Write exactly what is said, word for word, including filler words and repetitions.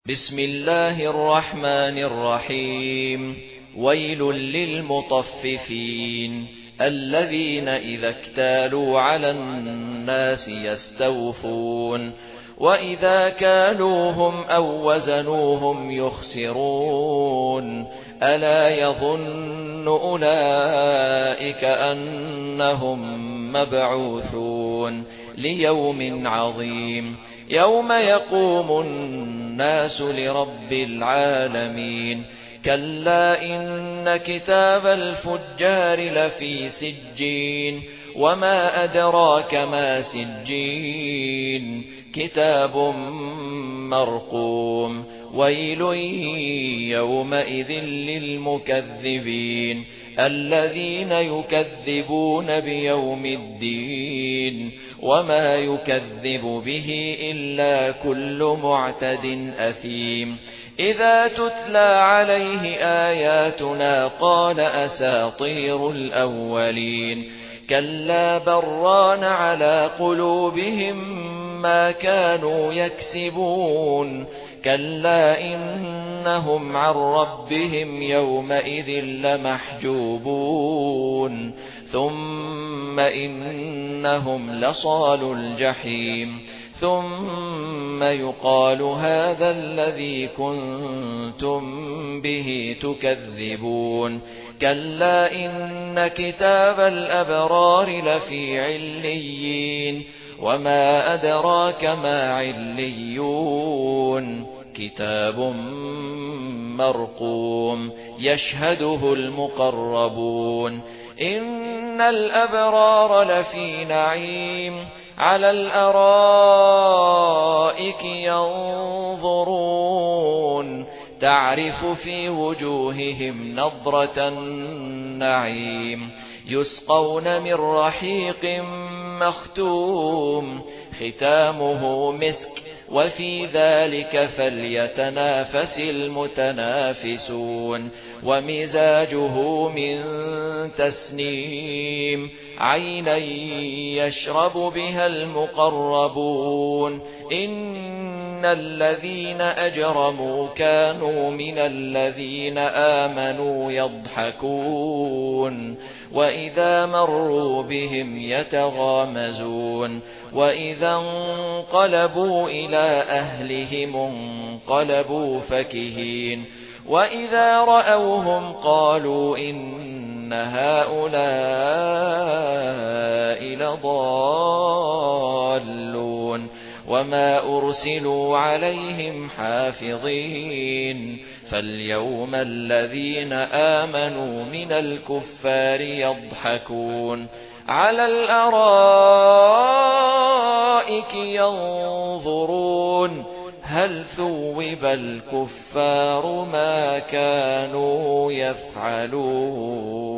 بسم الله الرحمن الرحيم ويل للمطففين الذين إذا اكتالوا على الناس يستوفون وإذا كالوهم أو وزنوهم يخسرون ألا يظن أولئك أنهم مبعوثون ليوم عظيم يوم يقوم الناس لرب العالمين كلا إن كتاب الفجار لفي سجين وما أدراك ما سجين كتاب مرقوم ويل يومئذ للمكذبين الذين يكذبون بيوم الدين وما يكذب به إلا كل معتد أثيم إذا تتلى عليه آياتنا قال أساطير الأولين كلا بران على قلوبهم ما كانوا يكسبون كلا إنهم عن ربهم يومئذ لمحجوبون ثم إنهم لصالوا الجحيم ثم يقال هذا الذي كنتم به تكذبون كلا إن كتاب الأبرار لفي عليين وما أدراك ما عليون كتاب مرقوم يشهده المقربون إن الأبرار لفي نعيم على الأرائك ينظرون تعرف في وجوههم نضرة النعيم يسقون من رحيق مختوم ختامه مسك وفي ذلك فليتنافس المتنافسون ومزاجه من تسنيم عينا يشرب بها المقربون إن الذين أجرموا كانوا من الذين آمنوا يضحكون وإذا مروا بهم يتغامزون وإذا انقلبوا إلى أهلهم انقلبوا فكهين وإذا رأوهم قالوا إن هؤلاء لضالون وما أرسلوا عليهم حافظين فاليوم الذين آمنوا من الكفار يضحكون على الأرائك ينظرون هل ثوب الكفار ما كانوا يفعلون.